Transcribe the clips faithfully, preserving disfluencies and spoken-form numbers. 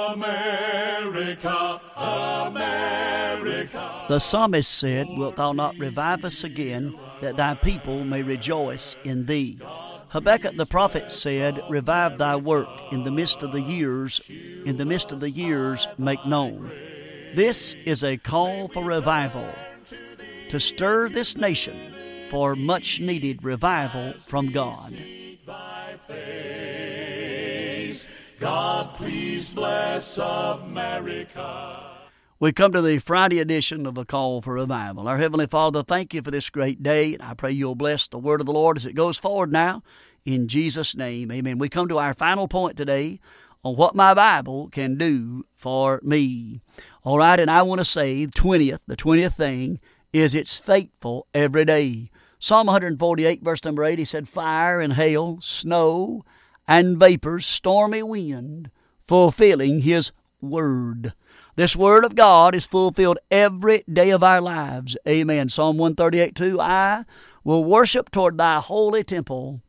America, America. The psalmist said, Wilt thou not revive us again, that thy people may rejoice in thee? Habakkuk the prophet said, Revive thy work in the midst of the years, in the midst of the years make known. This is a call for revival, to stir this nation for much needed revival from God. God, please bless America. We come to the Friday edition of A Call for Revival. Our Heavenly Father, thank you for this great day, and I pray you'll bless the word of the Lord as it goes forward now. In Jesus' name, amen. We come to our final point today on what my Bible can do for me. All right, and I want to say the twentieth, the twentieth thing is it's faithful every day. Psalm one forty-eight, verse number eight, he said, Fire and hail, snow and vapors, stormy wind, fulfilling his word. This word of God is fulfilled every day of our lives. Amen. Psalm one thirty-eight, two, I will worship toward thy holy temple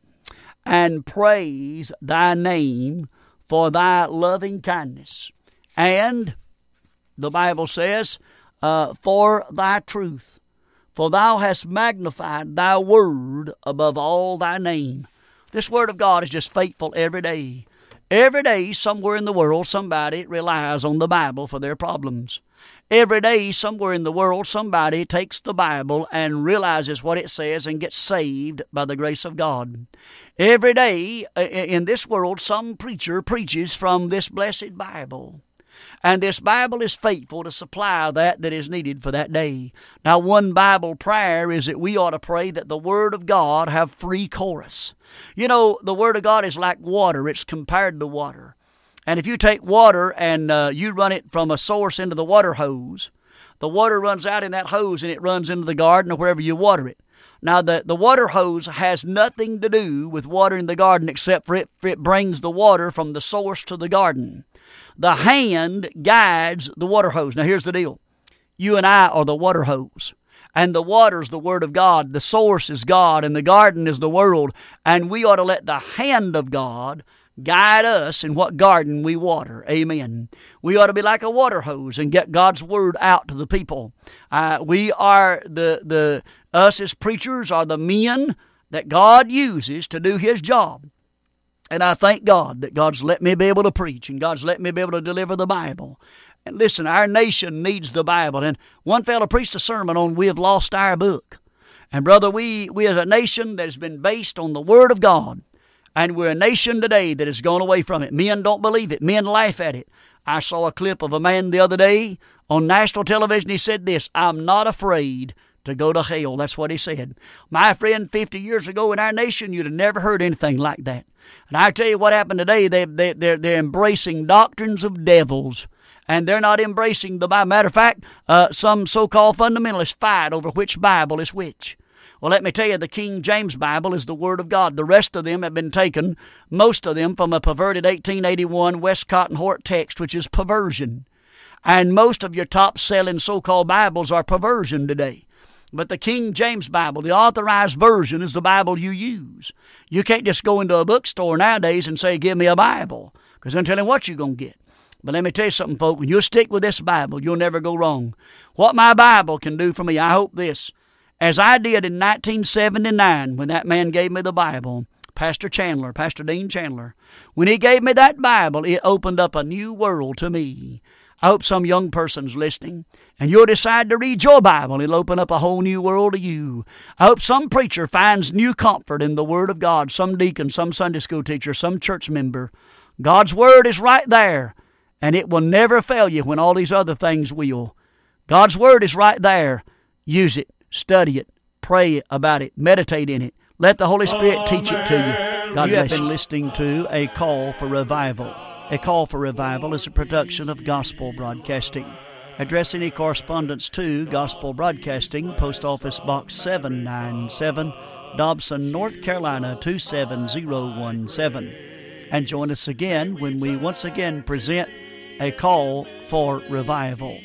and praise thy name for thy loving kindness. And the Bible says, uh, for thy truth, for thou hast magnified thy word above all thy name. This word of God is just faithful every day. Every day, somewhere in the world, somebody relies on the Bible for their problems. Every day, somewhere in the world, somebody takes the Bible and realizes what it says and gets saved by the grace of God. Every day in this world, some preacher preaches from this blessed Bible. And this Bible is faithful to supply that that is needed for that day. Now, one Bible prayer is that we ought to pray that the Word of God have free course. You know, the Word of God is like water. It's compared to water. And if you take water and uh, you run it from a source into the water hose, the water runs out in that hose and it runs into the garden or wherever you water it. Now, the, the water hose has nothing to do with watering the garden except for it, for it brings the water from the source to the garden. The hand guides the water hose. Now, here's the deal. You and I are the water hose. And the water is the Word of God. The source is God. And the garden is the world. And we ought to let the hand of God guide us in what garden we water. Amen. We ought to be like a water hose and get God's Word out to the people. Uh, we are the, the, us as preachers are the men that God uses to do His job. And I thank God that God's let me be able to preach and God's let me be able to deliver the Bible. And listen, our nation needs the Bible. And one fellow preached a sermon on we have lost our book. And brother, we, we as a nation that has been based on the Word of God, and we're a nation today that has gone away from it. Men don't believe it. Men laugh at it. I saw a clip of a man the other day on national television. He said this, I'm not afraid to go to hell. That's what he said. My friend, fifty years ago in our nation, you'd have never heard anything like that. And I tell you what happened today, they, they, they're, they're embracing doctrines of devils, and they're not embracing the Bible. Matter of fact, uh, some so-called fundamentalists fight over which Bible is which. Well, let me tell you, the King James Bible is the Word of God. The rest of them have been taken, most of them, from a perverted eighteen eighty-one Westcott and Hort text, which is perversion. And most of your top-selling so-called Bibles are perversion today. But the King James Bible, the authorized version, is the Bible you use. You can't just go into a bookstore nowadays and say, give me a Bible, because I'm telling you what you're going to get. But let me tell you something, folks. When you stick with this Bible, you'll never go wrong. What my Bible can do for me, I hope this. As I did in nineteen seventy-nine, when that man gave me the Bible, Pastor Chandler, Pastor Dean Chandler, when he gave me that Bible, it opened up a new world to me. I hope some young person's listening, and you'll decide to read your Bible. It'll open up a whole new world to you. I hope some preacher finds new comfort in the Word of God, some deacon, some Sunday school teacher, some church member. God's Word is right there, and it will never fail you when all these other things will. God's Word is right there. Use it, study it, pray about it, meditate in it. Let the Holy Spirit teach it to you. God bless you. You have been listening to A Call for Revival. A Call for Revival is a production of Gospel Broadcasting. Address any correspondence to Gospel Broadcasting, Post Office Box seven ninety-seven, Dobson, North Carolina two seven zero one seven. And join us again when we once again present A Call for Revival.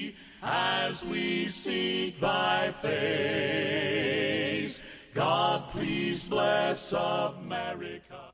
As we seek thy face, God, please bless America.